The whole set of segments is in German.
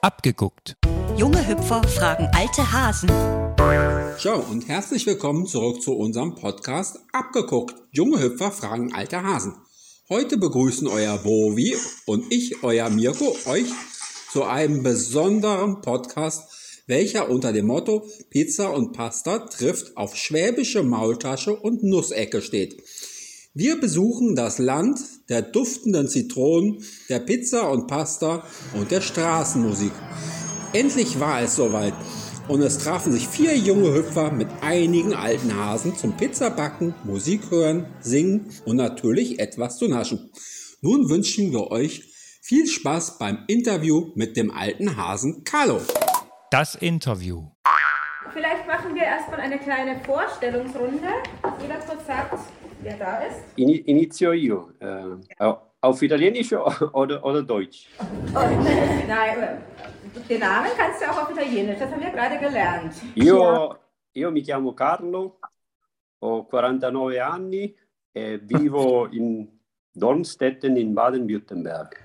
Abgeguckt. Junge Hüpfer fragen alte Hasen. Ciao und herzlich willkommen zurück zu unserem Podcast Abgeguckt. Junge Hüpfer fragen alte Hasen. Heute begrüßen euer Bovi und ich, euer Mirko, euch zu einem besonderen Podcast, welcher unter dem Motto Pizza und Pasta trifft auf schwäbische Maultasche und Nussecke steht. Wir besuchen das Land der duftenden Zitronen, der Pizza und Pasta und der Straßenmusik. Endlich war es soweit und es trafen sich 4 junge Hüpfer mit einigen alten Hasen zum Pizzabacken, Musik hören, singen und natürlich etwas zu naschen. Nun wünschen wir euch viel Spaß beim Interview mit dem alten Hasen Carlo. Das Interview. Vielleicht machen wir erstmal eine kleine Vorstellungsrunde. Jeder kurz sagt, wer da ist. Inizio io. Auf Italienisch oder Deutsch? Nein, den Namen kannst du auch auf Italienisch, das haben wir gerade gelernt. Io mi chiamo Carlo, ho 49 anni e vivo in Dornstetten in Baden-Württemberg.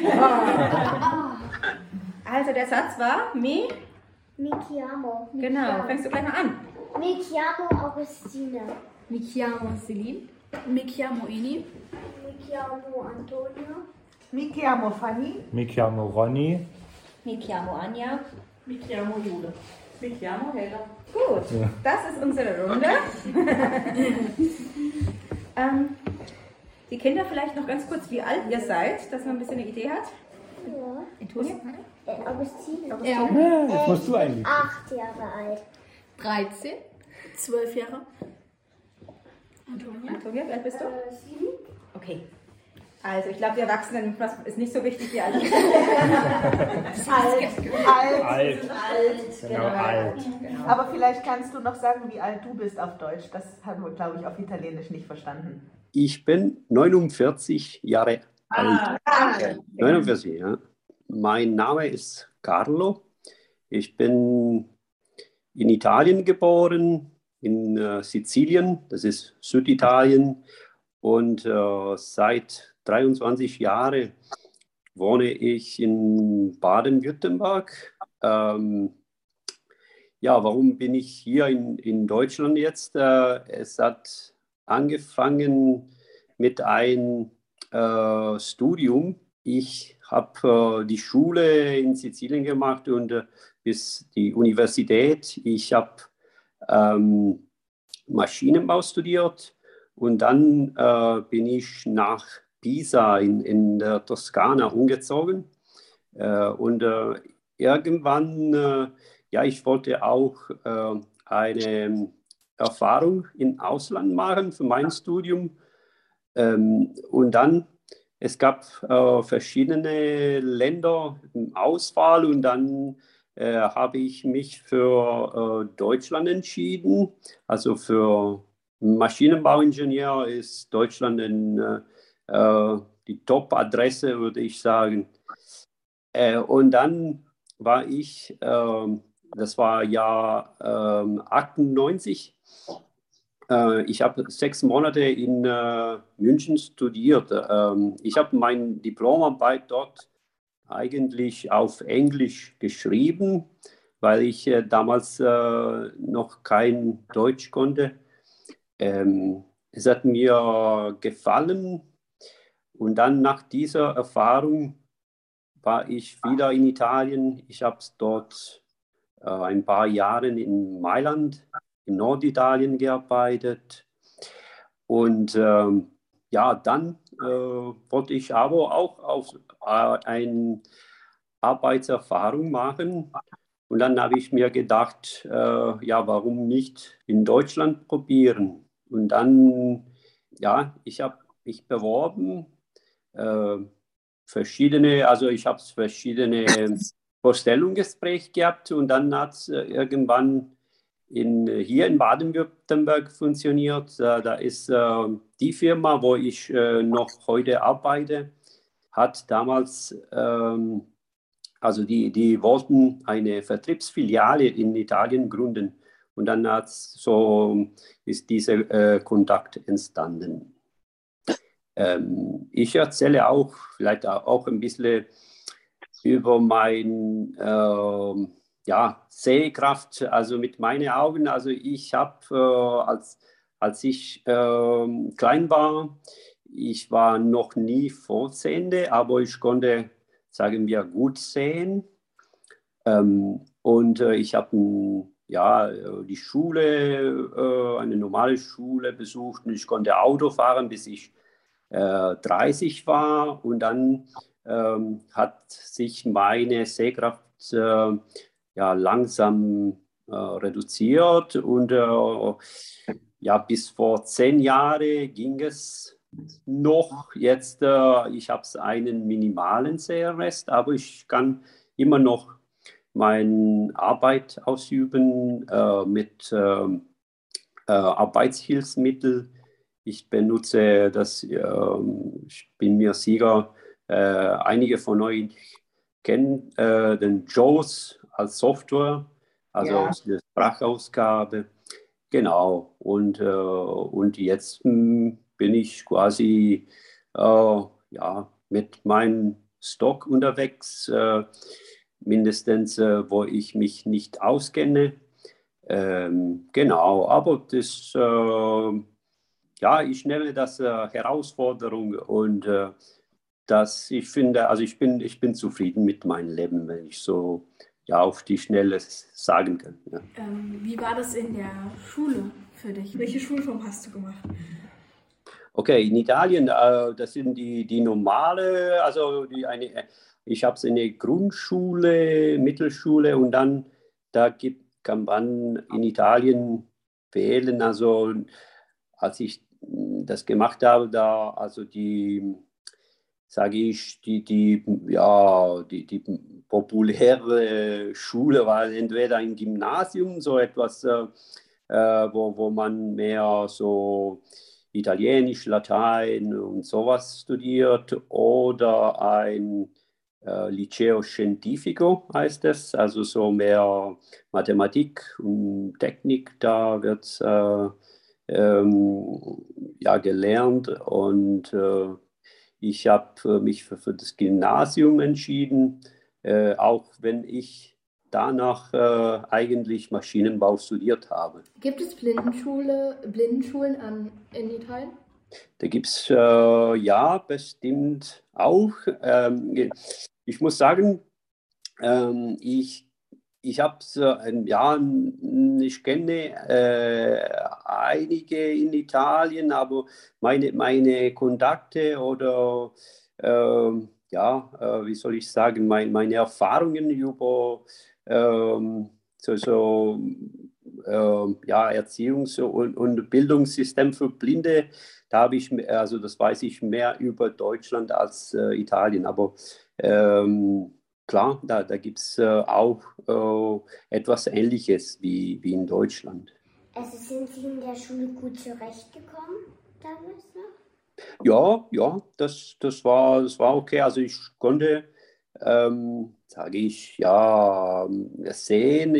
Also der Satz war, Mi chiamo. Genau, fängst du gleich mal an. Mi chiamo Augustina. Mi chiamo Celine. Mi chiamo Ini. Mi chiamo Antonio. Mi chiamo Fanny. Mi chiamo Ronny. Mi chiamo Anja. Mi chiamo Jule. Mi chiamo Helga. Gut, das ist unsere Runde. Die Kinder vielleicht noch ganz kurz, wie alt ihr seid, dass man ein bisschen eine Idee hat. Ja. Antonia? Augustina. Jetzt musst du eigentlich. 8 Jahre alt. 13. 12 Jahre. Antonia, wie alt bist du? 7. Okay. Also ich glaube, die Erwachsenen ist nicht so wichtig wie alle. Alt. Genau, alt. Genau. Aber vielleicht kannst du noch sagen, wie alt du bist auf Deutsch. Das haben wir, glaube ich, auf Italienisch nicht verstanden. Ich bin 49 Jahre alt. Danke. 49, ja. Mein Name ist Carlo. Ich bin in Italien geboren, in Sizilien, das ist Süditalien. Und seit 23 Jahren wohne ich in Baden-Württemberg. Warum bin ich hier in Deutschland jetzt? Es hat angefangen mit einem Studium. Ich habe die Schule in Sizilien gemacht und bis die Universität. Ich habe Maschinenbau studiert. Und dann bin ich nach Pisa in der Toskana umgezogen. Irgendwann, ich wollte auch eine Erfahrung im Ausland machen für mein Studium. Und dann, es gab verschiedene Länder im Auswahl und dann habe ich mich für Deutschland entschieden, also für Maschinenbauingenieur ist Deutschland die Top-Adresse, würde ich sagen. Und dann war ich, das war Jahr 98, ich habe 6 Monate in München studiert. Ich habe meine Diplomarbeit dort eigentlich auf Englisch geschrieben, weil ich damals noch kein Deutsch konnte. Es hat mir gefallen und dann nach dieser Erfahrung war ich wieder in Italien. Ich habe dort ein paar Jahre in Mailand, in Norditalien gearbeitet und dann wollte ich aber auch eine Arbeitserfahrung machen. Und dann habe ich mir gedacht, warum nicht in Deutschland probieren? Und dann, ich habe mich beworben, ich habe verschiedene Vorstellungsgespräche gehabt und dann hat es irgendwann hier in Baden-Württemberg funktioniert. Da ist die Firma, wo ich noch heute arbeite, hat damals, die wollten eine Vertriebsfiliale in Italien gründen. Und dann ist dieser Kontakt entstanden. Ich erzähle auch vielleicht auch ein bisschen über mein Sehkraft, also mit meinen Augen. Also ich habe, als ich klein war, ich war noch nie Vollsehende, aber ich konnte, sagen wir, gut sehen. Und ich habe die Schule, eine normale Schule besucht und ich konnte Auto fahren, bis ich 30 war. Und dann hat sich meine Sehkraft langsam reduziert. Und bis vor 10 Jahren ging es noch. Jetzt, ich habe einen minimalen Sehrest, aber ich kann immer noch meine Arbeit ausüben mit Arbeitshilfsmitteln. Ich benutze das, ich bin mir sicher, einige von euch kennen den JAWS als Software, also die Sprachausgabe. Genau, und jetzt bin ich quasi mit meinem Stock unterwegs, mindestens wo ich mich nicht auskenne. Genau, aber das, ich nenne das Herausforderung und ich finde, also ich bin zufrieden mit meinem Leben, wenn ich so auf die Schnelle sagen kann. Ja. Wie war das in der Schule für dich? Welche Schulform hast du gemacht? Okay, in Italien, das sind die normale, also ich habe eine Grundschule, Mittelschule und dann kann man in Italien wählen. Also als ich das gemacht habe, die populäre Schule war entweder ein Gymnasium, so etwas, wo man mehr so Italienisch, Latein und sowas studiert, oder ein Liceo Scientifico heißt es, also so mehr Mathematik und Technik, da wird gelernt und ich habe mich für das Gymnasium entschieden, auch wenn ich danach eigentlich Maschinenbau studiert habe. Gibt es Blindenschulen in Italien? Da gibt es bestimmt auch. Ich muss sagen, ich kenne einige in Italien, aber meine Kontakte oder wie soll ich sagen, meine Erfahrungen über Erziehungs- und Bildungssystem für Blinde, das weiß ich mehr über Deutschland als Italien, aber klar, da gibt es auch etwas Ähnliches wie in Deutschland. Also sind Sie in der Schule gut zurechtgekommen damals noch? Ja, das war okay. Also ich konnte, sehen.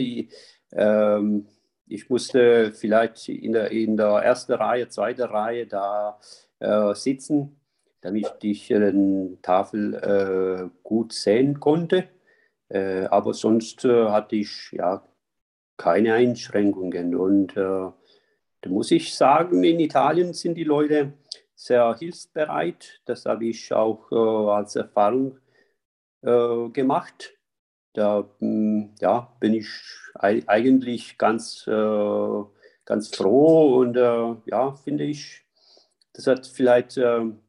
Ich musste vielleicht in der ersten Reihe, zweiten Reihe da sitzen, damit ich die Tafel gut sehen konnte. Aber sonst hatte ich keine Einschränkungen. Und da muss ich sagen, in Italien sind die Leute sehr hilfsbereit. Das habe ich auch als Erfahrung gemacht. Da bin ich eigentlich ganz froh und finde ich, das hat vielleicht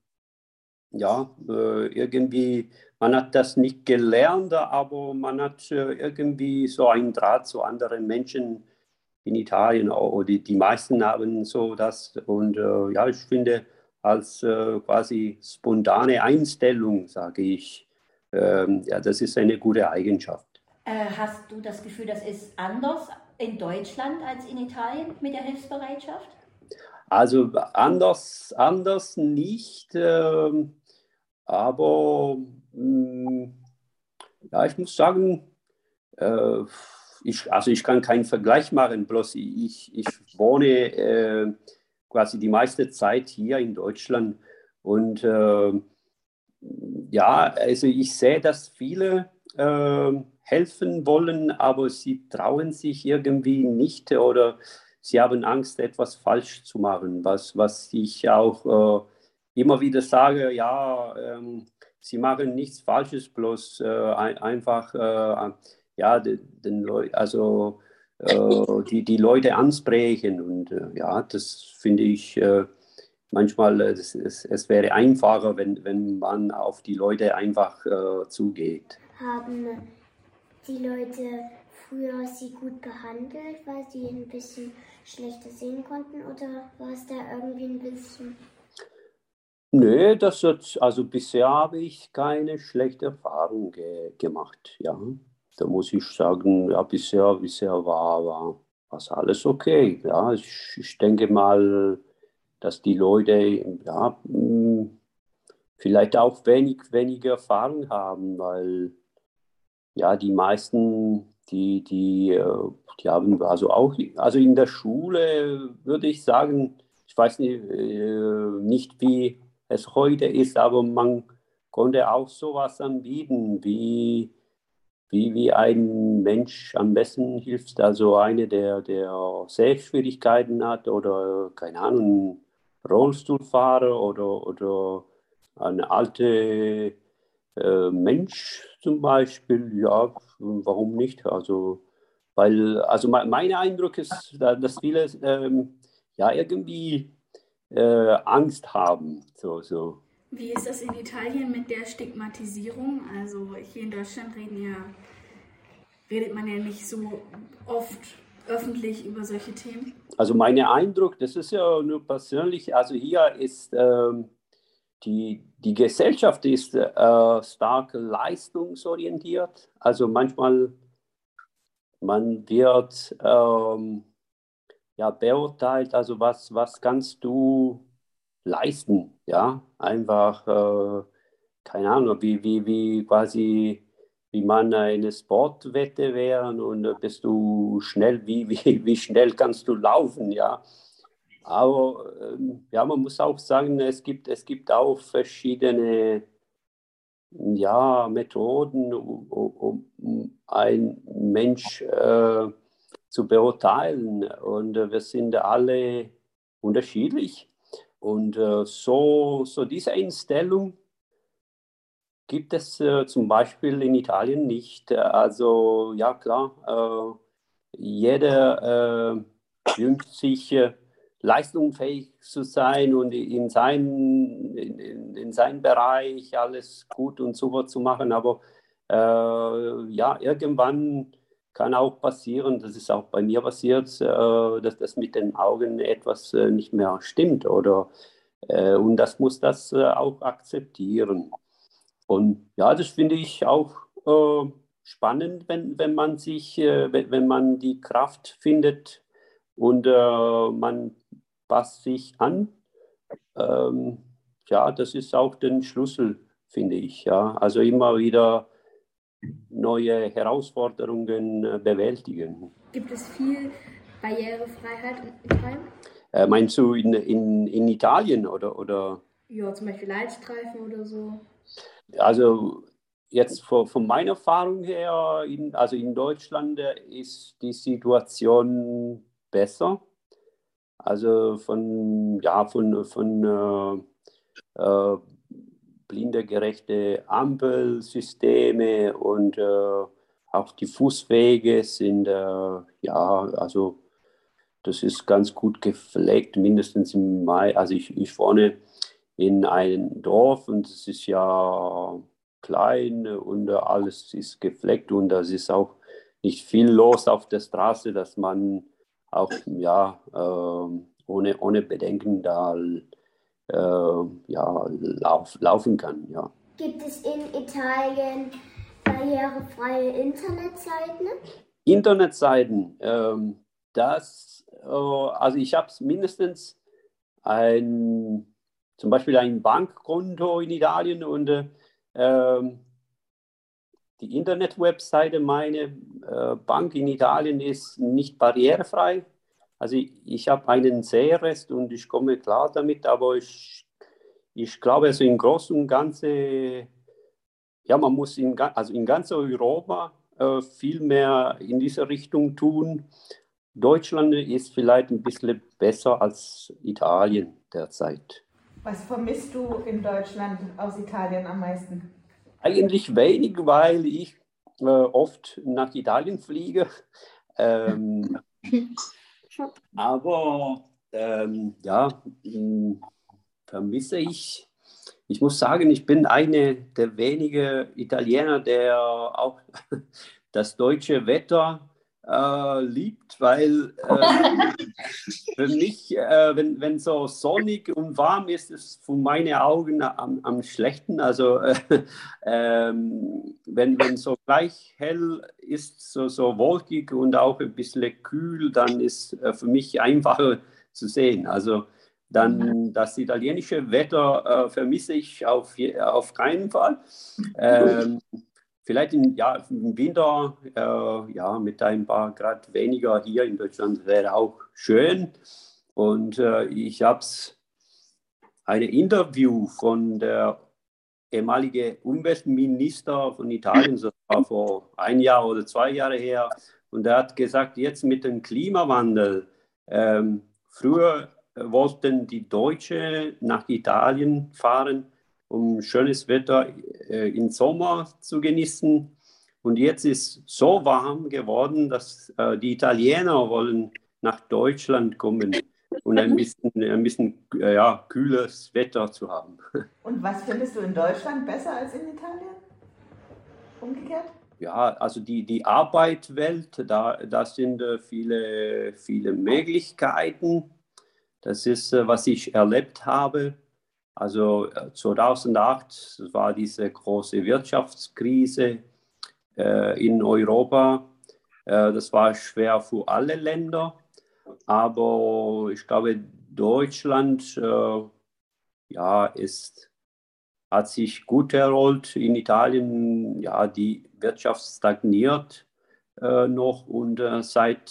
irgendwie, man hat das nicht gelernt, aber man hat irgendwie so einen Draht zu anderen Menschen in Italien, oder die meisten haben so das. Und ich finde, als quasi spontane Einstellung, sage ich, das ist eine gute Eigenschaft. Hast du das Gefühl, das ist anders in Deutschland als in Italien mit der Hilfsbereitschaft? Also anders nicht, aber ich muss sagen, ich kann keinen Vergleich machen, bloß ich wohne quasi die meiste Zeit hier in Deutschland und also ich sehe, dass viele helfen wollen, aber sie trauen sich irgendwie nicht oder sie haben Angst, etwas falsch zu machen, was ich auch immer wieder sage, ja, sie machen nichts Falsches, bloß einfach ja, die Leute ansprechen und ja, das finde ich manchmal, es wäre einfacher, wenn man auf die Leute einfach zugeht. Haben die Leute früher sie gut behandelt, weil sie ein bisschen schlechter sehen konnten oder war es da irgendwie ein bisschen... Nö, also bisher habe ich keine schlechte Erfahrung gemacht, ja. Da muss ich sagen, ja, bisher war alles okay. Ja, ich denke mal, dass die Leute ja, vielleicht auch weniger Erfahrung haben, weil ja, die meisten, die haben also in der Schule würde ich sagen, ich weiß nicht wie es heute ist, aber man konnte auch sowas anbieten, wie ein Mensch am besten hilft. Also eine, der Sehschwierigkeiten hat oder, keine Ahnung, Rollstuhlfahrer oder eine alte Mensch zum Beispiel, ja, warum nicht? Also, mein Eindruck ist, dass viele ja irgendwie Angst haben. So. Wie ist das in Italien mit der Stigmatisierung? Also hier in Deutschland redet man ja nicht so oft öffentlich über solche Themen. Also mein Eindruck, das ist ja nur persönlich, also hier ist die Gesellschaft ist stark leistungsorientiert. Also manchmal man wird ja, beurteilt, also was kannst du leisten, ja, einfach, keine Ahnung, wie quasi, wie man eine Sportwette wäre und bist du schnell, wie schnell kannst du laufen, ja. Aber ja, man muss auch sagen, es gibt auch verschiedene ja, Methoden, um einen Mensch zu beurteilen. Und wir sind alle unterschiedlich. Und so diese Einstellung gibt es zum Beispiel in Italien nicht. Also ja klar, jeder wünscht sich leistungsfähig zu sein und in seinem Bereich alles gut und super zu machen. Aber ja, irgendwann kann auch passieren, das ist auch bei mir passiert, dass das mit den Augen etwas nicht mehr stimmt. Und das muss das auch akzeptieren. Und ja, das finde ich auch spannend, wenn man wenn man die Kraft findet und man passt sich an. Ja, das ist auch der Schlüssel, finde ich. Ja. Also immer wieder neue Herausforderungen bewältigen. Gibt es viel Barrierefreiheit in Italien? Meinst du in Italien oder? Ja, zum Beispiel Leitstreifen oder so. Also jetzt von meiner Erfahrung her, also in Deutschland ist die Situation besser. Also von blindengerechte Ampelsysteme und auch die Fußwege sind ja, also das ist ganz gut gepflegt, mindestens im Mai. Also ich wohne in einem Dorf und es ist ja klein und alles ist gepflegt und es ist auch nicht viel los auf der Straße, dass man auch ja, ohne Bedenken da ja, laufen kann. Ja. Gibt es in Italien barrierefreie Internetseiten? Internetseiten, also ich habe mindestens zum Beispiel ein Bankkonto in Italien und die Internetwebseite meiner Bank in Italien ist nicht barrierefrei. Also ich habe einen Sehrest und ich komme klar damit, aber ich glaube, also im Großen und Ganzen ja, man muss also in ganz Europa viel mehr in diese Richtung tun. Deutschland ist vielleicht ein bisschen besser als Italien derzeit. Was vermisst du in Deutschland aus Italien am meisten? Eigentlich wenig, weil ich oft nach Italien fliege. Aber ja, vermisse ich. Ich muss sagen, ich bin eine der wenigen Italiener, der auch das deutsche Wetter liebt, weil für mich, wenn so sonnig und warm ist, ist von meinen Augen am schlechten. Also wenn so gleich hell ist, so wolkig und auch ein bisschen kühl, dann ist für mich einfacher zu sehen. Also dann das italienische Wetter vermisse ich auf keinen Fall. Vielleicht im Winter, ja, mit ein paar Grad weniger hier in Deutschland wäre auch schön. Und ich habe ein Interview von der ehemaligen Umweltminister von Italien, das war vor 1 Jahr oder 2 Jahre her. Und er hat gesagt, jetzt mit dem Klimawandel, früher wollten die Deutschen nach Italien fahren, um schönes Wetter im Sommer zu genießen. Und jetzt ist so warm geworden, dass die Italiener wollen nach Deutschland kommen und ein bisschen kühles Wetter zu haben. Und was findest du in Deutschland besser als in Italien? Umgekehrt? Ja, also die Arbeitswelt, da sind viele Möglichkeiten. Das ist, was ich erlebt habe. Also 2008 war diese große Wirtschaftskrise in Europa. Das war schwer für alle Länder, aber ich glaube, Deutschland hat sich gut erholt. In Italien, ja, die Wirtschaft stagniert noch und seit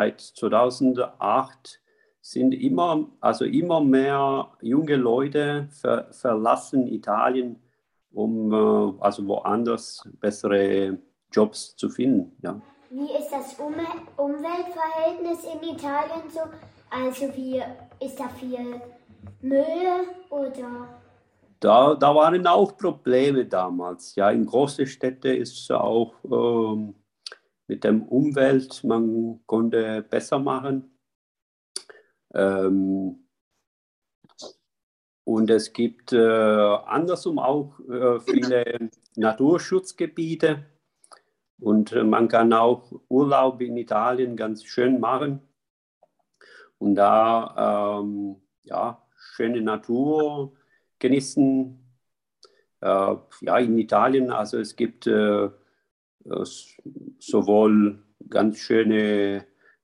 2008 sind immer mehr junge Leute verlassen Italien, um woanders bessere Jobs zu finden. Ja. Wie ist das Umweltverhältnis in Italien so? Also wie ist da viel Müll oder? Da waren auch Probleme damals. Ja, in großen Städten ist es auch mit der Umwelt, man konnte besser machen. Und es gibt andersrum auch viele Naturschutzgebiete und man kann auch Urlaub in Italien ganz schön machen und da schöne Natur genießen. In Italien, also es gibt sowohl ganz schöne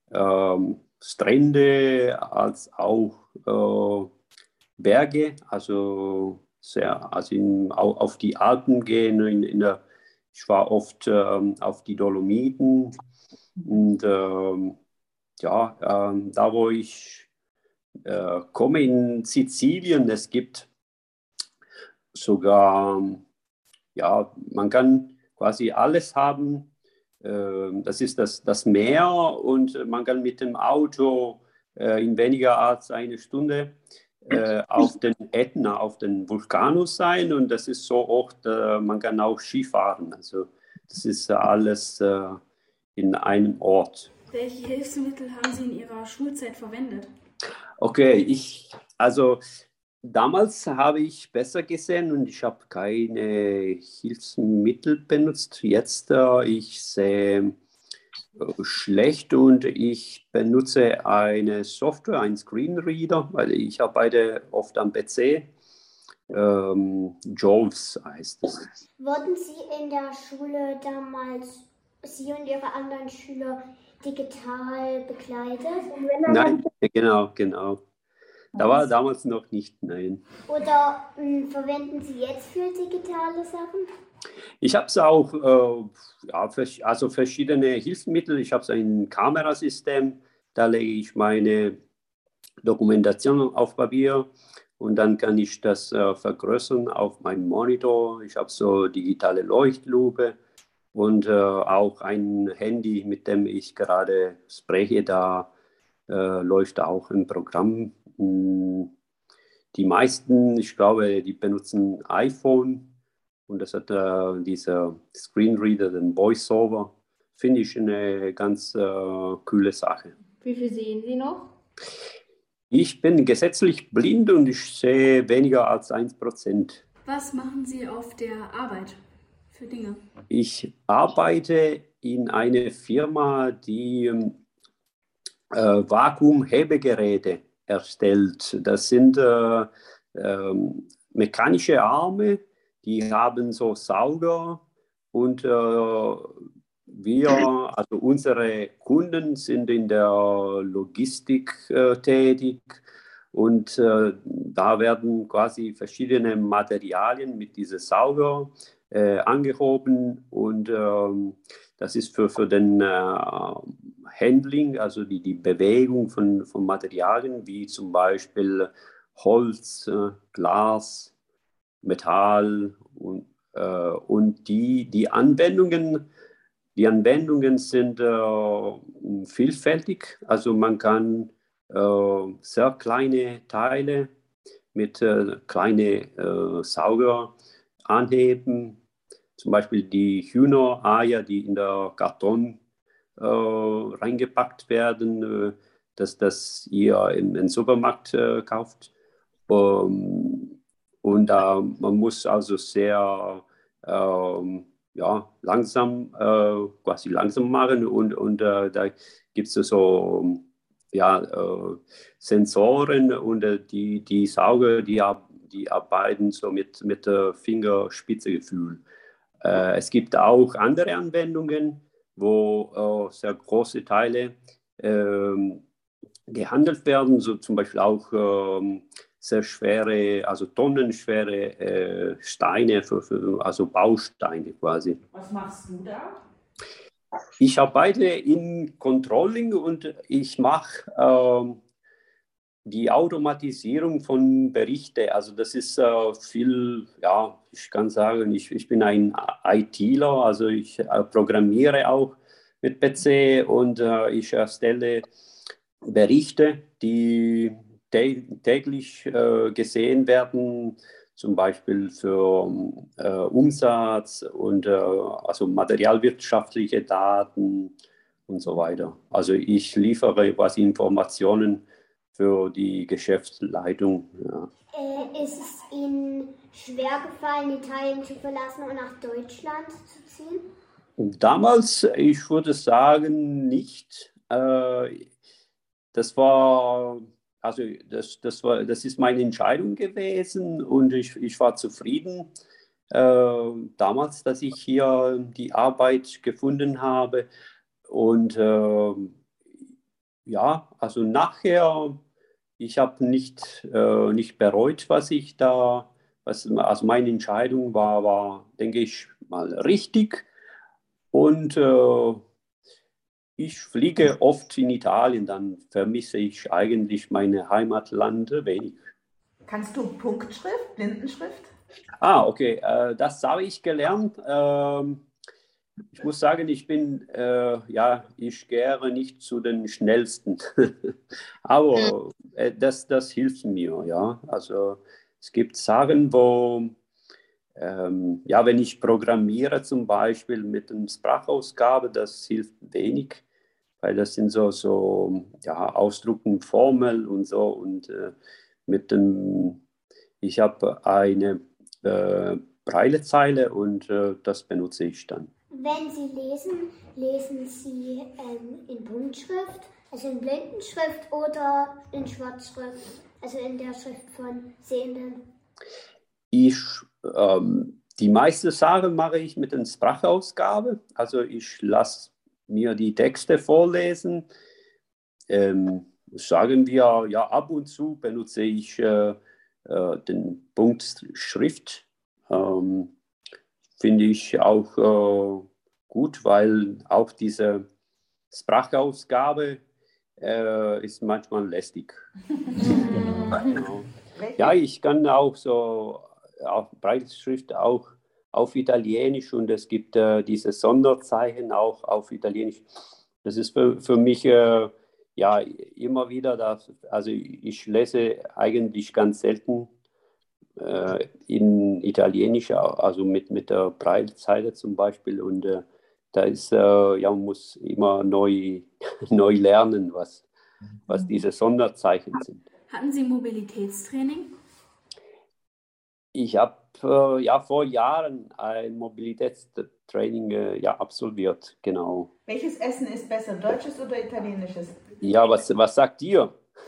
Strände als auch Berge, also auf die Alpen gehen. Ich war oft auf die Dolomiten und da wo ich komme in Sizilien, es gibt sogar, man kann quasi alles haben. Das ist das Meer und man kann mit dem Auto in weniger als 1 Stunde auf den Ätna, auf den Vulkanus sein und das ist so oft, man kann auch Ski fahren. Also das ist alles in einem Ort. Welche Hilfsmittel haben Sie in Ihrer Schulzeit verwendet? Okay, damals habe ich besser gesehen und ich habe keine Hilfsmittel benutzt. Jetzt ich sehe schlecht und ich benutze eine Software, einen Screenreader, weil ich arbeite oft am PC. JAWS heißt es. Wurden Sie in der Schule damals, Sie und Ihre anderen Schüler, digital begleitet? Nein, genau. Da war damals noch nicht, nein. Oder verwenden Sie jetzt für digitale Sachen? Ich habe es auch, verschiedene Hilfsmittel. Ich habe ein Kamerasystem, da lege ich meine Dokumentation auf Papier und dann kann ich das vergrößern auf meinem Monitor. Ich habe so digitale Leuchtlupe und auch ein Handy, mit dem ich gerade spreche, da läuft auch ein Programm. Die meisten, ich glaube, die benutzen iPhone und das hat dieser Screenreader, den VoiceOver. Finde ich eine ganz coole Sache. Wie viel sehen Sie noch? Ich bin gesetzlich blind und ich sehe weniger als 1%. Was machen Sie auf der Arbeit für Dinge? Ich arbeite in einer Firma, die Vakuumhebegeräte erstellt. Das sind mechanische Arme, die haben so Sauger und also unsere Kunden sind in der Logistik tätig und da werden quasi verschiedene Materialien mit diesen Sauger angehoben und das ist für den Handling, also die Bewegung von Materialien wie zum Beispiel Holz, Glas, Metall und die Anwendungen. Die Anwendungen sind vielfältig, also man kann sehr kleine Teile mit kleinen Sauger anheben, zum Beispiel die Hühnereier, die in der Karton reingepackt werden, dass ihr im Supermarkt kauft. Und man muss also sehr langsam, quasi langsam machen und da gibt es so Sensoren und die Sauger, die arbeiten so mit Fingerspitzegefühl. Es gibt auch andere Anwendungen, wo sehr große Teile gehandelt werden, so zum Beispiel auch sehr schwere, also tonnenschwere Steine, also Bausteine quasi. Was machst du da? Ich arbeite in Controlling und ich mache die Automatisierung von Berichten. Also das ist viel, ja, ich kann sagen, ich bin ein ITler, also ich programmiere auch mit PC und ich erstelle Berichte, die täglich gesehen werden, zum Beispiel für Umsatz und also materialwirtschaftliche Daten und so weiter. Also ich liefere quasi Informationen für die Geschäftsleitung. Ja. Ist es Ihnen schwer gefallen, Italien zu verlassen und nach Deutschland zu ziehen? Damals, ich würde sagen, nicht. Das ist meine Entscheidung gewesen und ich war zufrieden damals, dass ich hier die Arbeit gefunden habe. Und also nachher, ich habe nicht bereut, also meine Entscheidung war, denke ich, mal richtig. Und ich fliege oft in Italien, dann vermisse ich eigentlich meine Heimatland wenig. Kannst du Punktschrift, Blindenschrift? Okay, das habe ich gelernt. Ich muss sagen, ich gehöre nicht zu den Schnellsten, aber das hilft mir, ja. Also es gibt Sachen, wo wenn ich programmiere zum Beispiel mit einer Sprachausgabe, das hilft wenig, weil das sind so Ausdrucken, Formel und so. Und ich habe eine Braillezeile und das benutze ich dann. Wenn Sie lesen Sie in Buntschrift, also in Blindenschrift oder in Schwarzschrift, also in der Schrift von Sehenden? Die meisten Sachen mache ich mit einer Sprachausgabe. Also ich lasse mir die Texte vorlesen. Sagen wir, ja, ab und zu benutze ich den Punktschrift. Finde ich auch gut, weil auch diese Sprachausgabe ist manchmal lästig. Genau. Welche? Ja, ich kann auch so auf Breitschrift auch auf Italienisch und es gibt diese Sonderzeichen auch auf Italienisch. Das ist für mich ja immer wieder, also ich lese eigentlich ganz selten in Italienisch, also mit der Braillezeile zum Beispiel und da ist, ja, man muss immer neu lernen, was diese Sonderzeichen sind. Hatten Sie Mobilitätstraining? Ich habe ja vor Jahren ein Mobilitätstraining ja, absolviert, genau. Welches Essen ist besser, deutsches oder italienisches? Ja, was sagt ihr?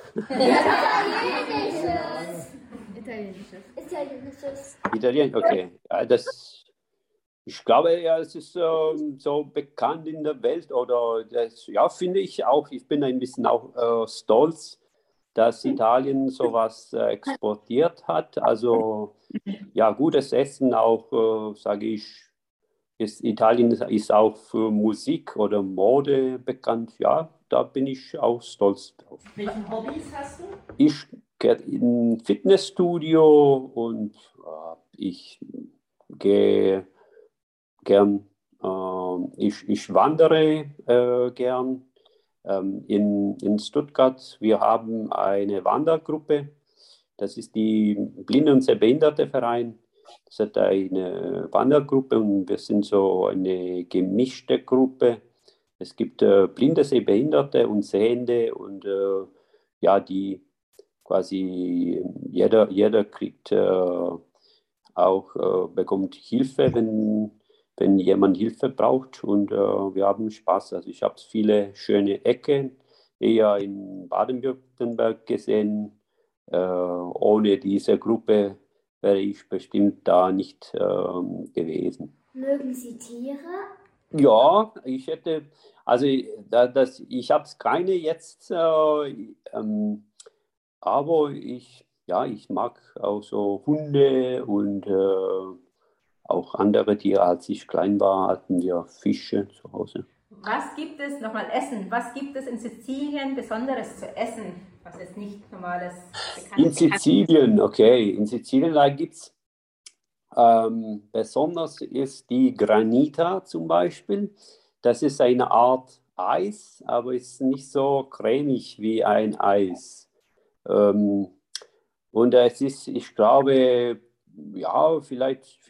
Italienisches. Italienisch, okay. Ja, ich glaube, ja, es ist so bekannt in der Welt oder das, ja, finde ich auch. Ich bin ein bisschen auch stolz, dass Italien sowas exportiert hat. Also ja, gutes Essen auch, sage ich, Italien ist auch für Musik oder Mode bekannt. Ja, da bin ich auch stolz drauf. Welche Hobbys hast du? Ich gehe in Fitnessstudio und ich gehe gern, ich wandere gern. In Stuttgart, wir haben eine Wandergruppe, das ist die Blinde- und Sehbehindertenverein. Das hat eine Wandergruppe und wir sind so eine gemischte Gruppe. Es gibt Blinde, Sehbehinderte und Sehende und ja, die quasi jeder kriegt auch bekommt Hilfe, wenn jemand Hilfe braucht und wir haben Spaß. Also ich habe viele schöne Ecken eher in Baden-Württemberg gesehen. Ohne diese Gruppe wäre ich bestimmt da nicht gewesen. Mögen Sie Tiere? Ja, ich hätte, also ich habe es keine jetzt, aber ich mag auch so Hunde und auch andere Tiere. Als ich klein war, hatten wir Fische zu Hause. Was gibt es, nochmal Essen, was gibt es in Sizilien Besonderes zu essen, was ist nicht normales bekannt? In Sizilien, okay. In Sizilien gibt es besonders ist die Granita zum Beispiel. Das ist eine Art Eis, aber ist nicht so cremig wie ein Eis. Und es ist, ich glaube, ja, vielleicht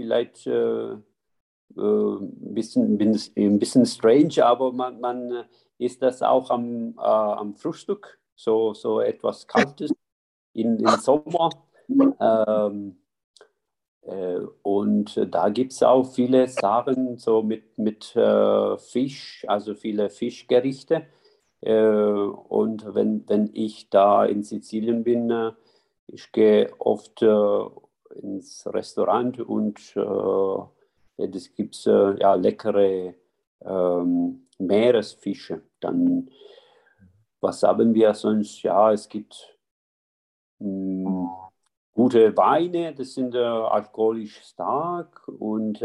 ein bisschen strange, aber man isst das auch am Frühstück, so etwas Kaltes im Sommer. Und da gibt es auch viele Sachen so mit Fisch, also viele Fischgerichte. Und wenn ich da in Sizilien bin, ich gehe oft ins Restaurant und es gibt ja, leckere Meeresfische. Dann, was haben wir sonst? Ja, es gibt gute Weine, das sind alkoholisch stark und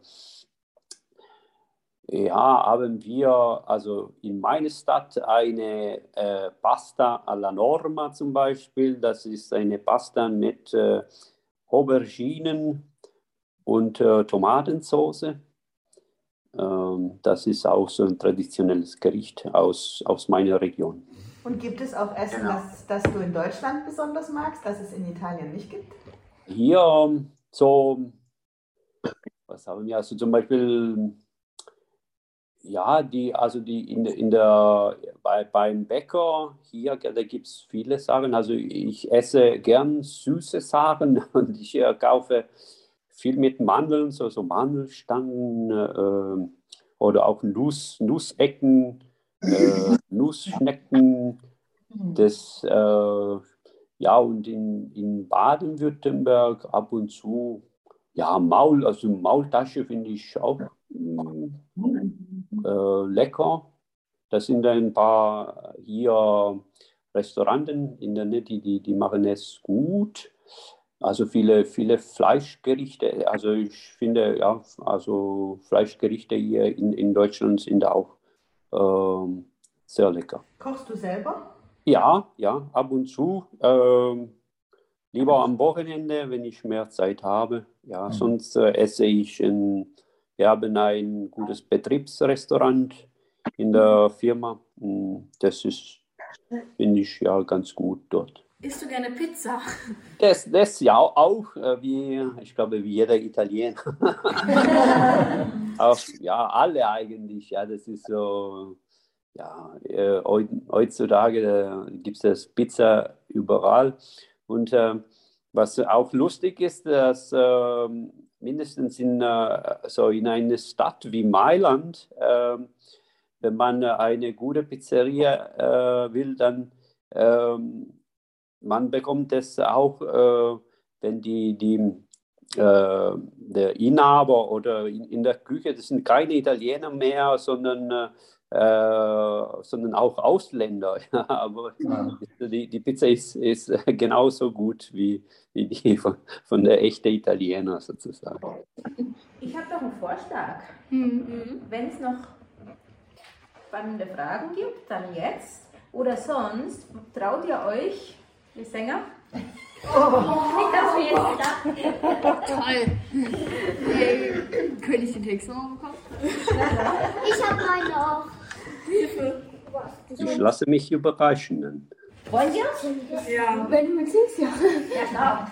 ja, haben wir also in meiner Stadt eine Pasta alla Norma zum Beispiel. Das ist eine Pasta mit Auberginen und Tomatensauce. Das ist auch so ein traditionelles Gericht aus meiner Region. Und gibt es auch Essen, das du in Deutschland besonders magst, das es in Italien nicht gibt? Hier so, was haben wir? Also zum Beispiel, ja, beim Bäcker hier, da gibt es viele Sachen. Also ich esse gern süße Sachen und ich kaufe viel mit Mandeln, so Mandelstangen oder auch Nussecken, Nussschnecken. Das, ja, und in Baden-Württemberg ab und zu, ja, Maultasche finde ich auch lecker. Das sind ein paar hier Restaurants in der Nähe, die machen es gut. Also viele Fleischgerichte. Also ich finde, ja, also Fleischgerichte hier in Deutschland sind auch sehr lecker. Kochst du selber? Ja, ab und zu. lieber am Wochenende, wenn ich mehr Zeit habe. Ja, sonst esse ich wir haben ein gutes Betriebsrestaurant in der Firma. Das finde ich ja ganz gut dort. Isst du gerne Pizza? Das ja auch, ich glaube, wie jeder Italiener. Auch, ja, alle eigentlich. Ja, das ist so, ja, heutzutage gibt es das Pizza überall. Und was auch lustig ist, dass mindestens in einer Stadt wie Mailand, wenn man eine gute Pizzeria will, dann man bekommt es auch, wenn der Inhaber oder in der Küche, das sind keine Italiener mehr, sondern auch Ausländer. Ja, aber die Pizza ist genauso gut wie die von der echten Italiener sozusagen. Ich habe doch einen Vorschlag. Wenn es noch spannende Fragen gibt, dann jetzt. Oder sonst, traut ihr euch, die Sänger? Nicht, dass wir jetzt gedacht. Toll. Könnte ich den Text noch bekommen? Ich habe meine auch. Hilfe. Ich lasse mich überraschen. Wollen wir? Ja. Wenn du mitsingst, ja. Ja, klar.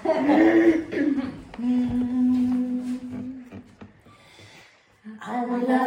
Alla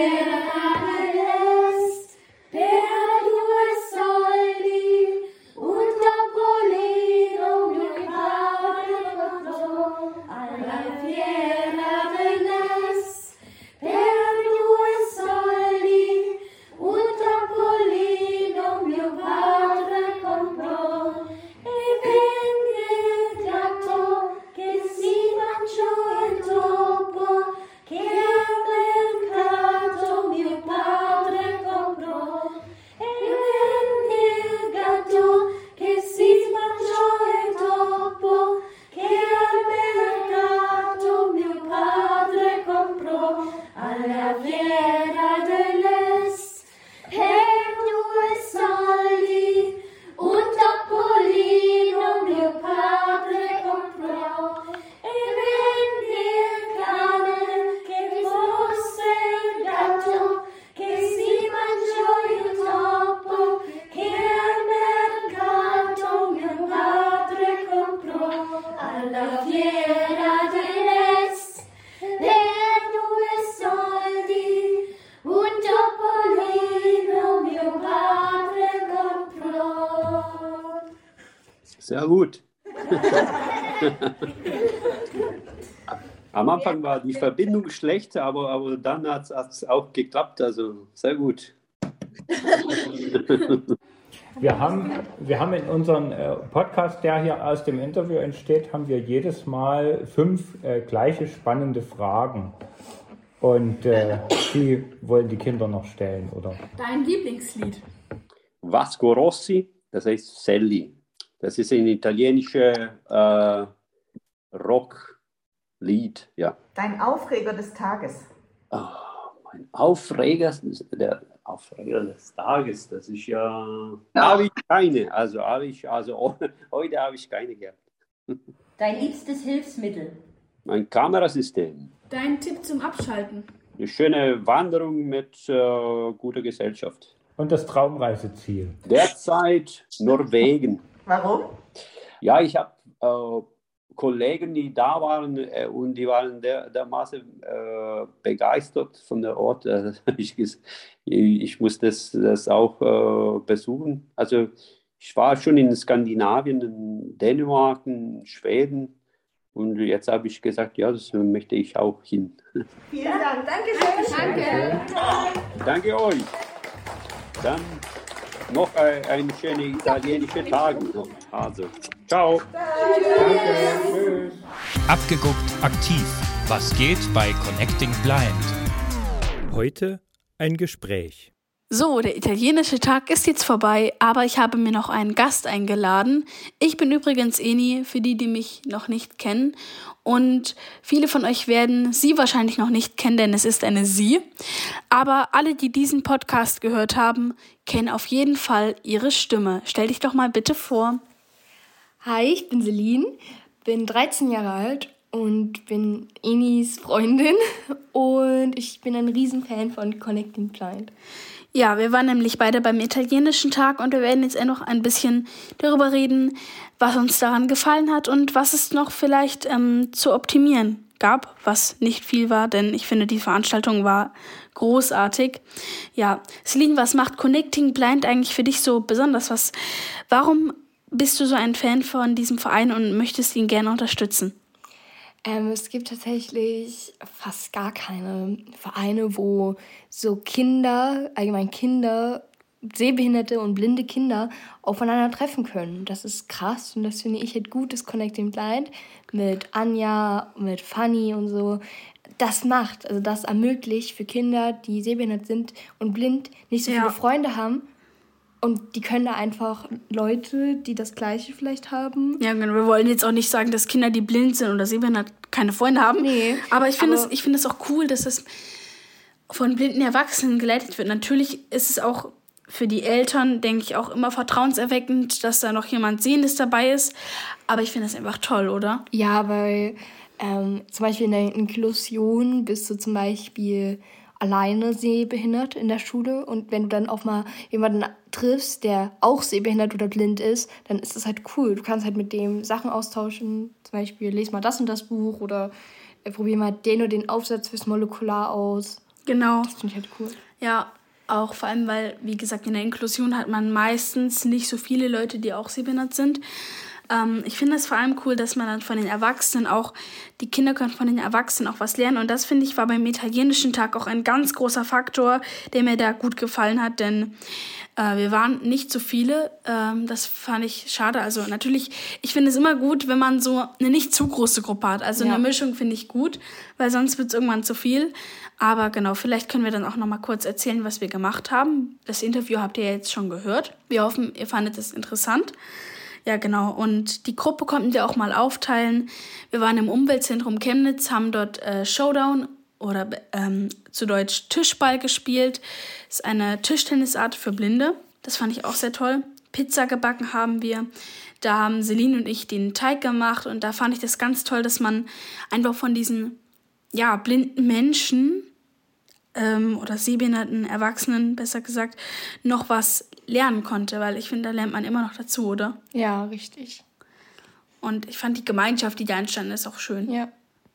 viernes per 2 soldi un topolino mio padre comprò. Alla viernes per 2 soldi un topolino mio padre comprò. E venne il gatto che si mangiò il topo, che al mercato mio padre comprò. E venne il gatto che si mangiò il topo, che al mercato mio padre comprò. Alla fiera dell'est per 2 soldi un topolino mio padre comprò. E venne il cane che fosse il gatto, che si mangiò il topo, che al mercato mio padre comprò. Alla fiera dell'est per 2 soldi un topolino mio padre comprò. Sehr gut. Am Anfang war die Verbindung schlecht, aber dann hat es auch geklappt. Also sehr gut. Wir haben in unserem Podcast, der hier aus dem Interview entsteht, haben wir jedes Mal 5 gleiche spannende Fragen. Und die wollen die Kinder noch stellen, oder? Dein Lieblingslied? Vasco Rossi, das heißt Sally. Das ist ein italienisches Rocklied, ja. Dein Aufreger des Tages. Mein Aufreger des Tages, das ist ja, habe ich keine. Also heute habe ich keine gehabt. Dein liebstes Hilfsmittel? Mein Kamerasystem. Dein Tipp zum Abschalten? Eine schöne Wanderung mit guter Gesellschaft. Und das Traumreiseziel? Derzeit Norwegen. Warum? Ja, ich habe Kollegen, die da waren und die waren dermaßen begeistert von der Ort. Ich muss das auch besuchen. Also ich war schon in Skandinavien, in Dänemark, in Schweden und jetzt habe ich gesagt, ja, das möchte ich auch hin. Vielen Dank. Danke. Danke euch. Dann noch einen schönen italienischen Tag. Also, ciao. Danke. Abgeguckt aktiv. Was geht bei Connecting Blind? Heute ein Gespräch. So, der italienische Tag ist jetzt vorbei, aber ich habe mir noch einen Gast eingeladen. Ich bin übrigens Eni, für die mich noch nicht kennen. Und viele von euch werden sie wahrscheinlich noch nicht kennen, denn es ist eine Sie. Aber alle, die diesen Podcast gehört haben, kennen auf jeden Fall ihre Stimme. Stell dich doch mal bitte vor. Hi, ich bin Celine, bin 13 Jahre alt und bin Enis Freundin und ich bin ein Riesenfan von Connecting Blind. Ja, wir waren nämlich beide beim italienischen Tag und wir werden jetzt noch ein bisschen darüber reden, was uns daran gefallen hat und was es noch vielleicht zu optimieren gab, was nicht viel war, denn ich finde, die Veranstaltung war großartig. Ja, Celine, was macht Connecting Blind eigentlich für dich so besonders? Warum bist du so ein Fan von diesem Verein und möchtest ihn gerne unterstützen? Es gibt tatsächlich fast gar keine Vereine, wo so Kinder, allgemein Kinder, sehbehinderte und blinde Kinder aufeinander treffen können. Das ist krass und das finde ich halt gut, das Connecting Blind mit Anja, mit Fanny und so. Das ermöglicht für Kinder, die sehbehindert sind und blind, nicht so viele Freunde haben. Und die können da einfach Leute, die das Gleiche vielleicht haben. Ja, genau. Wir wollen jetzt auch nicht sagen, dass Kinder, die blind sind oder sehbehindert, keine Freunde haben. Nee. Aber ich finde es auch cool, dass es von blinden Erwachsenen geleitet wird. Natürlich ist es auch für die Eltern, denke ich, auch immer vertrauenserweckend, dass da noch jemand Sehendes dabei ist. Aber ich finde das einfach toll, oder? Ja, weil zum Beispiel in der Inklusion bist du zum Beispiel alleine sehbehindert in der Schule und wenn du dann auch mal jemanden triffst, der auch sehbehindert oder blind ist, dann ist das halt cool. Du kannst halt mit dem Sachen austauschen, zum Beispiel les mal das und das Buch oder probier mal den und den Aufsatz fürs Molekular aus. Genau. Das finde ich halt cool. Ja, auch vor allem, weil, wie gesagt, in der Inklusion hat man meistens nicht so viele Leute, die auch sehbehindert sind. Ich finde es vor allem cool, dass man dann von den Erwachsenen auch, die Kinder können von den Erwachsenen auch was lernen. Und das, finde ich, war beim italienischen Tag auch ein ganz großer Faktor, der mir da gut gefallen hat. Denn wir waren nicht so viele. Das fand ich schade. Also natürlich, ich finde es immer gut, wenn man so eine nicht zu große Gruppe hat. Also eine Mischung finde ich gut, weil sonst wird es irgendwann zu viel. Aber genau, vielleicht können wir dann auch noch mal kurz erzählen, was wir gemacht haben. Das Interview habt ihr ja jetzt schon gehört. Wir hoffen, ihr fandet es interessant. Ja, genau. Und die Gruppe konnten wir auch mal aufteilen. Wir waren im Umweltzentrum Chemnitz, haben dort Showdown oder zu Deutsch Tischball gespielt. Das ist eine Tischtennisart für Blinde. Das fand ich auch sehr toll. Pizza gebacken haben wir. Da haben Celine und ich den Teig gemacht. Und da fand ich das ganz toll, dass man einfach von diesen blinden Menschen oder sehbehinderten Erwachsenen, besser gesagt, noch was lernen konnte, weil ich finde, da lernt man immer noch dazu, oder? Ja, richtig. Und ich fand die Gemeinschaft, die da entstanden ist, auch schön. Ja.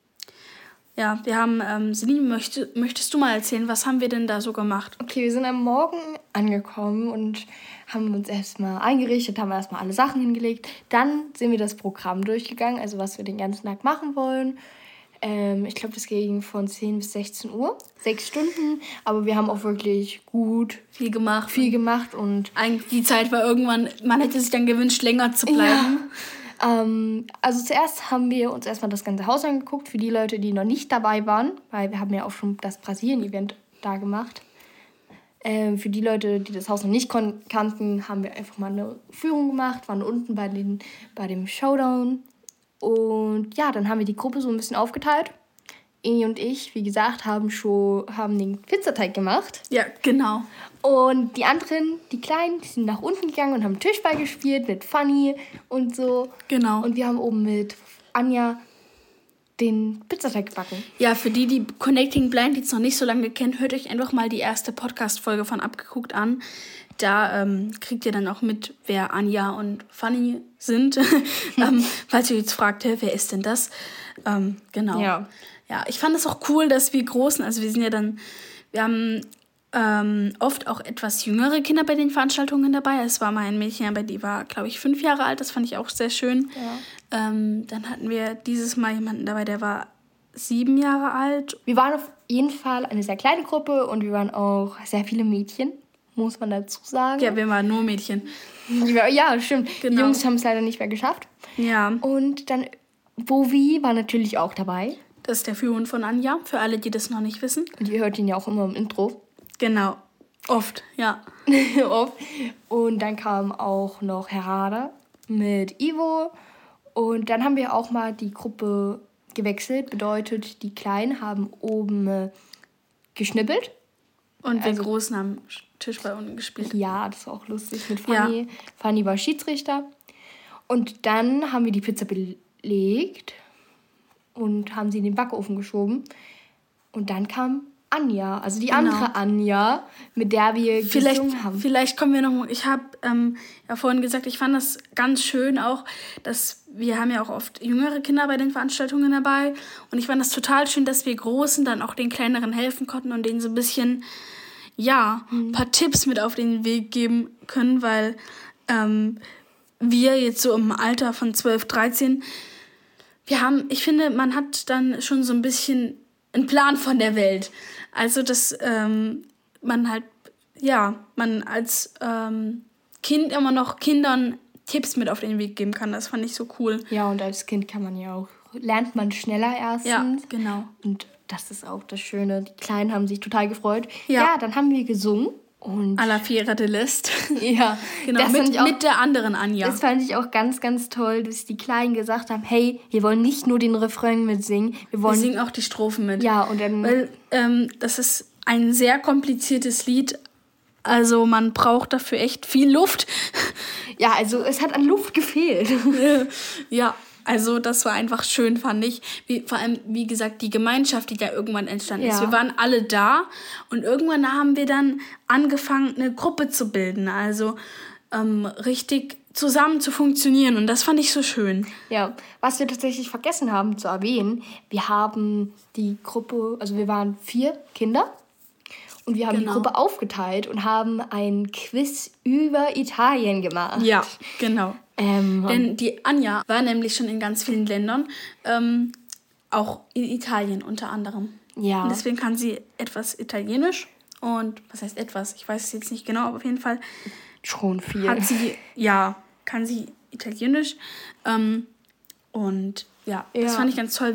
Ja, wir haben, Celine, möchtest du mal erzählen, was haben wir denn da so gemacht? Okay, wir sind am Morgen angekommen und haben uns erstmal eingerichtet, haben erstmal alle Sachen hingelegt. Dann sind wir das Programm durchgegangen, also was wir den ganzen Tag machen wollen. Ich glaube, das ging von 10 bis 16 Uhr. 6 Stunden, aber wir haben auch wirklich gut viel gemacht und eigentlich die Zeit war irgendwann, man hätte sich dann gewünscht, länger zu bleiben. Ja. Also zuerst haben wir uns erstmal das ganze Haus angeguckt, für die Leute, die noch nicht dabei waren, weil wir haben ja auch schon das Brasilien-Event da gemacht. Für die Leute, die das Haus noch nicht kannten, haben wir einfach mal eine Führung gemacht, waren unten bei dem Showdown. Und ja, dann haben wir die Gruppe so ein bisschen aufgeteilt. Eni und ich, wie gesagt, haben den Pizzateig gemacht. Ja, genau. Und die anderen, die Kleinen, die sind nach unten gegangen und haben Tischball gespielt mit Fanny und so. Genau. Und wir haben oben mit Anja den Pizzateig gebacken. Ja, für die Connecting Blind jetzt noch nicht so lange kennt, hört euch einfach mal die erste Podcast-Folge von Abgeguckt an. Da kriegt ihr dann auch mit, wer Anja und Fanny sind. Falls ihr jetzt fragt, wer ist denn das? Genau. Ja, ich fand es auch cool, dass wir Großen, also wir haben oft auch etwas jüngere Kinder bei den Veranstaltungen dabei. Es war mal ein Mädchen, aber die war, glaube ich, 5 Jahre alt. Das fand ich auch sehr schön. Ja. Dann hatten wir dieses Mal jemanden dabei, der war 7 Jahre alt. Wir waren auf jeden Fall eine sehr kleine Gruppe und wir waren auch sehr viele Mädchen, muss man dazu sagen. Ja, wir waren nur Mädchen. Ja, stimmt. Genau. Die Jungs haben es leider nicht mehr geschafft. Ja. Und dann Bovi war natürlich auch dabei. Das ist der Führhund von Anja, für alle, die das noch nicht wissen. Und ihr hört ihn ja auch immer im Intro. Genau. Oft, ja. Oft. Und dann kam auch noch Herr Hader mit Ivo. Und dann haben wir auch mal die Gruppe gewechselt. Bedeutet, die Kleinen haben oben geschnippelt. Und wir Großen haben Tisch bei unten gespielt. Ja, das war auch lustig mit Fanny. Ja. Fanny war Schiedsrichter. Und dann haben wir die Pizza belegt und haben sie in den Backofen geschoben. Und dann kam Anja, also die andere Anja, mit der wir gesungen haben. Vielleicht kommen wir noch. Ich habe ja vorhin gesagt, ich fand das ganz schön auch, dass wir haben ja auch oft jüngere Kinder bei den Veranstaltungen dabei. Und ich fand das total schön, dass wir Großen dann auch den Kleineren helfen konnten und denen so ein bisschen, ein paar Tipps mit auf den Weg geben können, weil wir jetzt so im Alter von 12, 13, ich finde, man hat dann schon so ein bisschen einen Plan von der Welt. Also, dass man als Kind immer noch Kindern Tipps mit auf den Weg geben kann. Das fand ich so cool. Ja, und als Kind lernt man schneller erstens. Ja, genau. Und das ist auch das Schöne. Die Kleinen haben sich total gefreut. Ja, dann haben wir gesungen. Und à la Fiera de l'Est. Ja, genau, mit der anderen Anja. Das fand ich auch ganz, ganz toll, dass die Kleinen gesagt haben, hey, wir wollen nicht nur den Refrain mitsingen, wir singen auch die Strophen mit. Ja, und dann... Weil das ist ein sehr kompliziertes Lied, also man braucht dafür echt viel Luft. Ja, also es hat an Luft gefehlt. Ja, also das war einfach schön, fand ich. Vor allem, wie gesagt, die Gemeinschaft, die da irgendwann entstanden ist. Wir waren alle da und irgendwann haben wir dann angefangen, eine Gruppe zu bilden. Also richtig zusammen zu funktionieren und das fand ich so schön. Ja, was wir tatsächlich vergessen haben zu erwähnen, wir haben die Gruppe, also wir waren 4 Kinder und wir haben die Gruppe aufgeteilt und haben ein Quiz über Italien gemacht. Ja, genau. Denn die Anja war nämlich schon in ganz vielen Ländern, auch in Italien unter anderem. Ja. Und deswegen kann sie etwas Italienisch und, was heißt etwas, ich weiß es jetzt nicht genau, aber auf jeden Fall schon viel. Kann sie Italienisch. Und das fand ich ganz toll.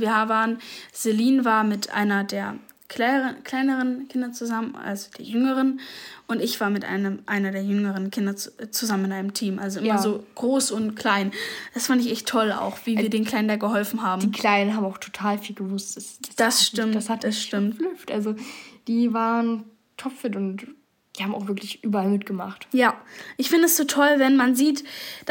Celine war mit einer der kleineren Kinder zusammen, also der jüngeren, und ich war mit einer der jüngeren Kinder zusammen in einem Team. Also immer so groß und klein. Das fand ich echt toll auch, wie wir den Kleinen da geholfen haben. Die Kleinen haben auch total viel gewusst. Das stimmt. Also die waren topfit und die haben auch wirklich überall mitgemacht. Ja, ich finde es so toll, wenn man sieht,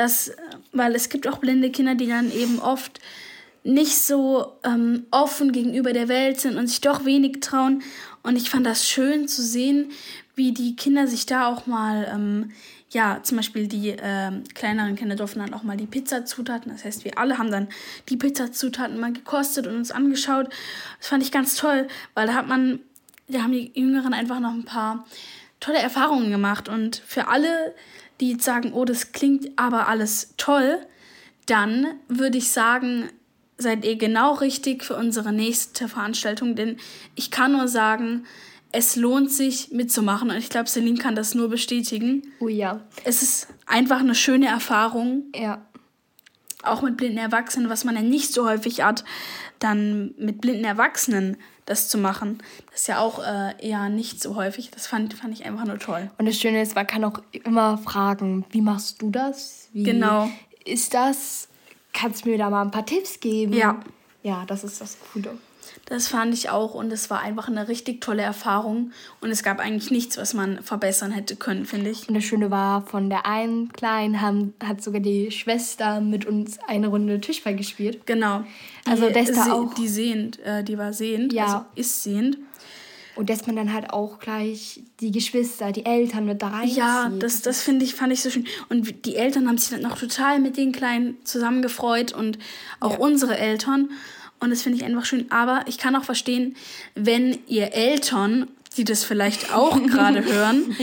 weil es gibt auch blinde Kinder, die dann eben oft nicht so offen gegenüber der Welt sind und sich doch wenig trauen. Und ich fand das schön zu sehen, wie die Kinder sich da auch mal, zum Beispiel die kleineren Kinder durften dann auch mal die Pizzazutaten. Das heißt, wir alle haben dann die Pizzazutaten mal gekostet und uns angeschaut. Das fand ich ganz toll, weil da haben die Jüngeren einfach noch ein paar tolle Erfahrungen gemacht. Und für alle, die jetzt sagen, oh, das klingt aber alles toll, dann würde ich sagen, seid ihr genau richtig für unsere nächste Veranstaltung, denn ich kann nur sagen, es lohnt sich mitzumachen und ich glaube, Celine kann das nur bestätigen. Oh ja. Es ist einfach eine schöne Erfahrung. Ja. Auch mit blinden Erwachsenen, was man ja nicht so häufig hat, dann mit blinden Erwachsenen das zu machen. Das ist ja auch eher nicht so häufig. Das fand ich einfach nur toll. Und das Schöne ist, man kann auch immer fragen, wie machst du das? Wie ist das? Kannst du mir da mal ein paar Tipps geben? Ja. Ja, das ist das Coole. Das fand ich auch und es war einfach eine richtig tolle Erfahrung und es gab eigentlich nichts, was man verbessern hätte können, finde ich. Und das Schöne war, von der einen Kleinen hat sogar die Schwester mit uns eine Runde Tischball gespielt. Genau. Also auch. Die war sehend, also ist sehend. Und dass man dann halt auch gleich die Geschwister, die Eltern mit da reinzieht. Ja, das fand ich so schön. Und die Eltern haben sich dann auch total mit den Kleinen zusammengefreut und auch unsere Eltern. Und das finde ich einfach schön. Aber ich kann auch verstehen, wenn ihr Eltern, die das vielleicht auch gerade hören,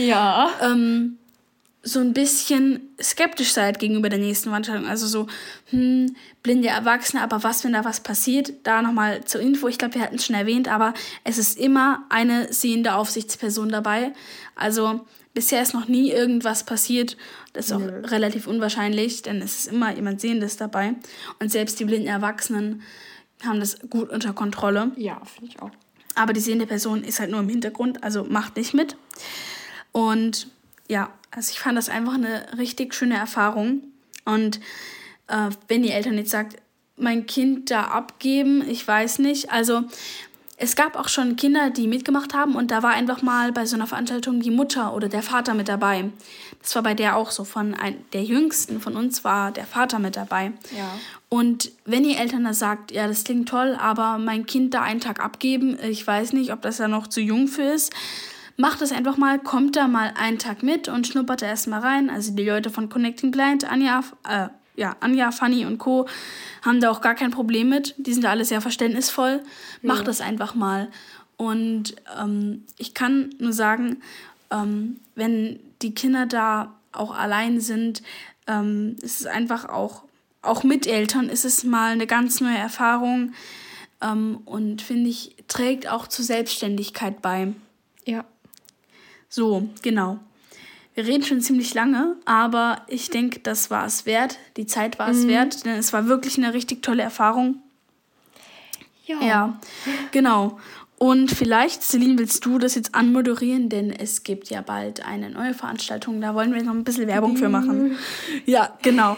so ein bisschen skeptisch seid gegenüber der nächsten Veranstaltung. Also so, blinde Erwachsene, aber was, wenn da was passiert? Da nochmal zur Info, ich glaube, wir hatten es schon erwähnt, aber es ist immer eine sehende Aufsichtsperson dabei. Also bisher ist noch nie irgendwas passiert. Das ist auch relativ unwahrscheinlich, denn es ist immer jemand Sehendes dabei. Und selbst die blinden Erwachsenen haben das gut unter Kontrolle. Ja, finde ich auch. Aber die sehende Person ist halt nur im Hintergrund, also macht nicht mit. Und also ich fand das einfach eine richtig schöne Erfahrung. Und wenn die Eltern jetzt sagt, mein Kind da abgeben, ich weiß nicht. Also es gab auch schon Kinder, die mitgemacht haben und da war einfach mal bei so einer Veranstaltung die Mutter oder der Vater mit dabei. Das war bei der auch so. Der Jüngsten von uns war der Vater mit dabei. Ja. Und wenn ihr Eltern da sagt, ja, das klingt toll, aber mein Kind da einen Tag abgeben, ich weiß nicht, ob das ja noch zu jung für ist, macht es einfach mal, kommt da mal einen Tag mit und schnuppert da erstmal rein. Also die Leute von Connecting Blind, Anja, Fanny und Co. haben da auch gar kein Problem mit. Die sind da alle sehr verständnisvoll. Macht das einfach mal. Und ich kann nur sagen, wenn die Kinder da auch allein sind, ist es einfach auch mit Eltern, ist es mal eine ganz neue Erfahrung und finde ich, trägt auch zur Selbstständigkeit bei. Ja. So, genau. Wir reden schon ziemlich lange, aber ich denke, das war es wert. Die Zeit war es wert, denn es war wirklich eine richtig tolle Erfahrung. Ja, genau. Und vielleicht, Celine, willst du das jetzt anmoderieren, denn es gibt ja bald eine neue Veranstaltung. Da wollen wir noch ein bisschen Werbung für machen. Ja, genau.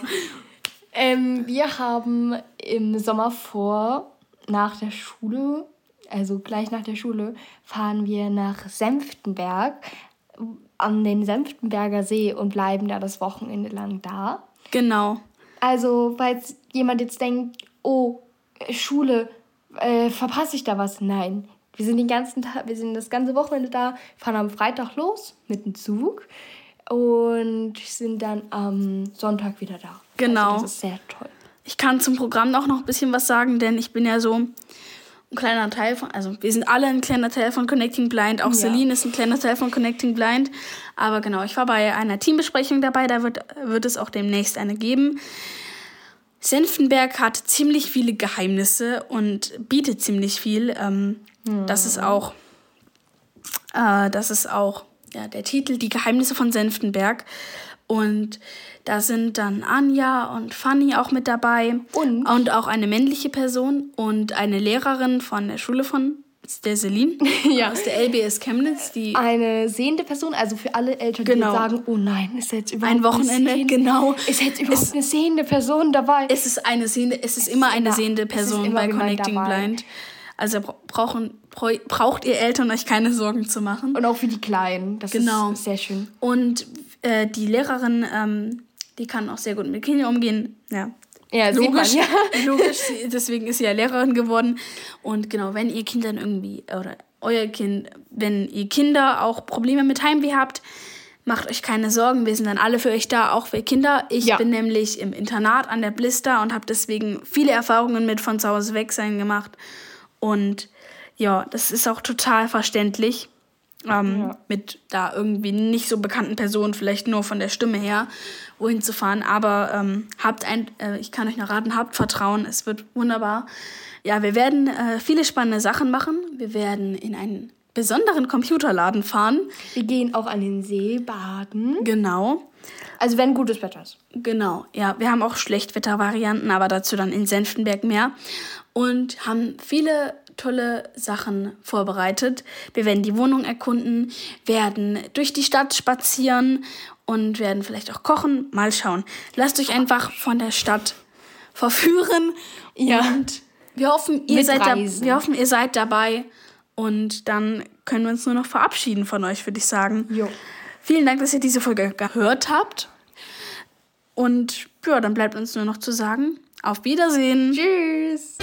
Wir haben im Sommer vor, nach der Schule, also gleich nach der Schule, fahren wir nach Senftenberg an den Senftenberger See und bleiben da das Wochenende lang da. Genau. Also, falls jemand jetzt denkt, oh, Schule, verpasse ich da was? Nein. Wir sind das ganze Wochenende da, fahren am Freitag los mit dem Zug und sind dann am Sonntag wieder da. Genau. Also das ist sehr toll. Ich kann zum Programm auch noch ein bisschen was sagen, denn ich bin ja so ein kleiner Teil wir sind alle ein kleiner Teil von Connecting Blind, auch Celine ist ein kleiner Teil von Connecting Blind, aber genau, ich war bei einer Teambesprechung dabei, da wird es auch demnächst eine geben. Senftenberg hat ziemlich viele Geheimnisse und bietet ziemlich viel, das ist auch der Titel, die Geheimnisse von Senftenberg. Und da sind dann Anja und Fanny auch mit dabei. Und auch eine männliche Person und eine Lehrerin von der Schule von der Celine. Aus der LBS Chemnitz. Eine sehende Person, also für alle Eltern, die jetzt sagen, oh nein, ist jetzt überhaupt ein Wochenende, ist jetzt überhaupt eine sehende Person dabei? Es ist immer eine sehende Person bei Connecting Blind. Also braucht ihr Eltern euch keine Sorgen zu machen. Und auch für die Kleinen. Das ist sehr schön. Und die Lehrerin, die kann auch sehr gut mit Kindern umgehen. Ja, logisch. Logisch, deswegen ist sie ja Lehrerin geworden. Und genau, wenn ihr Kind dann irgendwie, oder euer Kind, wenn ihr Kinder auch Probleme mit Heimweh habt, macht euch keine Sorgen, wir sind dann alle für euch da, auch für Kinder. Ich bin nämlich im Internat an der Blister und habe deswegen viele Erfahrungen mit von zu Hause weg sein gemacht. Und ja, das ist auch total verständlich, mit da irgendwie nicht so bekannten Personen, vielleicht nur von der Stimme her, wohin zu fahren. Aber ich kann euch noch raten, habt Vertrauen, es wird wunderbar. Ja, wir werden viele spannende Sachen machen. Wir werden in einen besonderen Computerladen fahren. Wir gehen auch an den See baden. Genau. Also wenn gutes Wetter ist. Genau, ja. Wir haben auch Schlechtwettervarianten, aber dazu dann in Senftenberg mehr. Und haben viele tolle Sachen vorbereitet. Wir werden die Wohnung erkunden, werden durch die Stadt spazieren und werden vielleicht auch kochen. Mal schauen. Lasst euch einfach von der Stadt verführen. Ja. Und wir hoffen, ihr seid dabei. Und dann können wir uns nur noch verabschieden von euch, würde ich sagen. Jo. Vielen Dank, dass ihr diese Folge gehört habt. Und ja, dann bleibt uns nur noch zu sagen, auf Wiedersehen. Tschüss.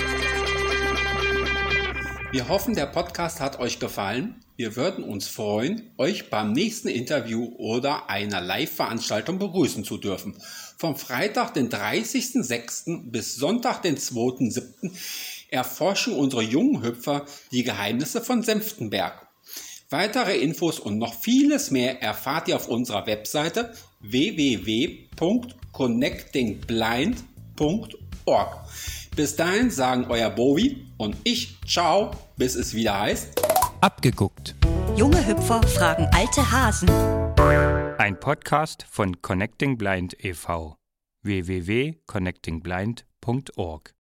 Wir hoffen, der Podcast hat euch gefallen. Wir würden uns freuen, euch beim nächsten Interview oder einer Live-Veranstaltung begrüßen zu dürfen. Vom Freitag, den 30.06. bis Sonntag, den 2.07. erforschen unsere jungen Hüpfer die Geheimnisse von Senftenberg. Weitere Infos und noch vieles mehr erfahrt ihr auf unserer Webseite www.connectingblind.org. Bis dahin sagen euer Bovi und ich ciao, bis es wieder heißt Abgeguckt. Junge Hüpfer fragen alte Hasen. Ein Podcast von Connecting Blind e.V. www.connectingblind.org